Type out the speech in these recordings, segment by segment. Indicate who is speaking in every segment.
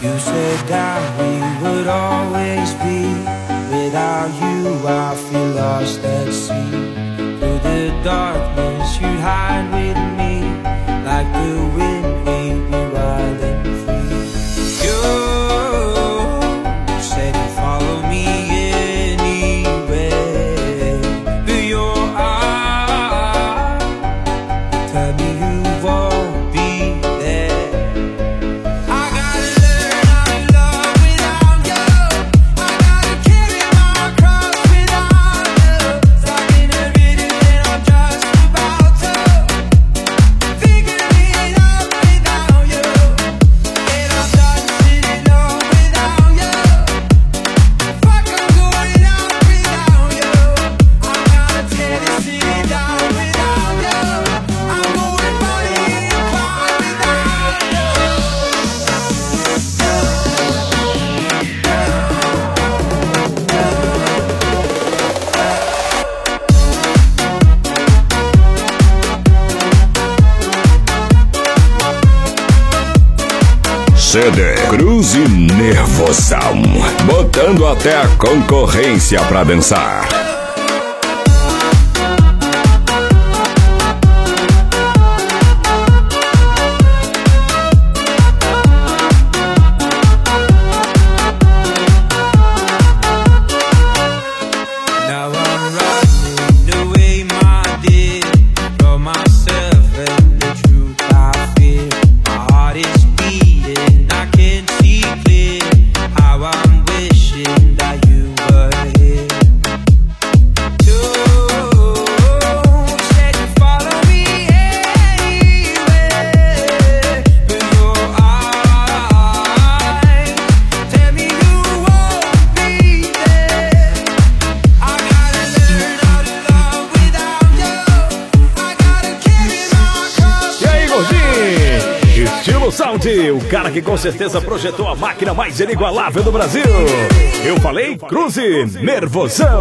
Speaker 1: You said that we would always be. Without you I feel lost at sea. Through the darkness you'd hide with me. Like the wind we'd be wild and free. You said you'd follow me anywhere. But your eyes tell me you won't be there. I gotta learn how to love without you. I gotta carry my cross without you. Stuck in a rhythm and I'm just about to figure it out without you. And I'm done sitting alone without you. Fuck, I'm going out without you. I'm gonna tear this city down without you. I'm going party and cry without you.
Speaker 2: CD Cruze Nervosão, botando até a concorrência pra dançar.
Speaker 1: Now I'm running away, my dear, from myself and the truth I fear. My heart is beating, I can't see clear. How I'm wishing that you were here. You said you'd follow me anywhere. But your eyes tell me you won't be there. I gotta learn how to love without you. I gotta carry my cross.
Speaker 3: E aí, gordinho? Estilo Sound, o cara que com certeza projetou a máquina mais inigualável do Brasil. Eu falei Cruze Nervosão.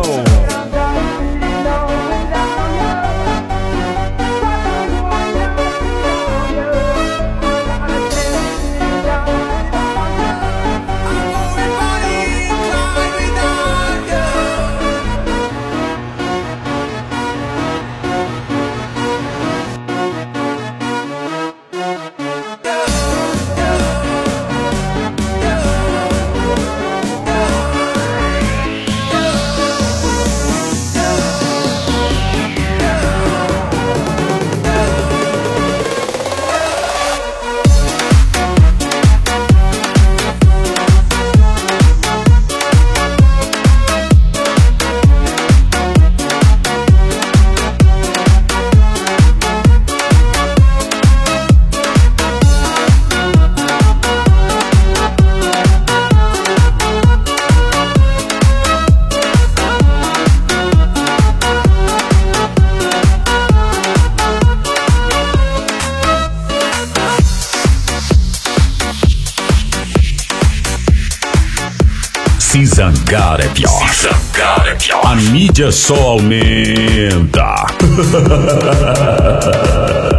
Speaker 2: Se zangar é pior. Se zangar é pior. A mídia só aumenta.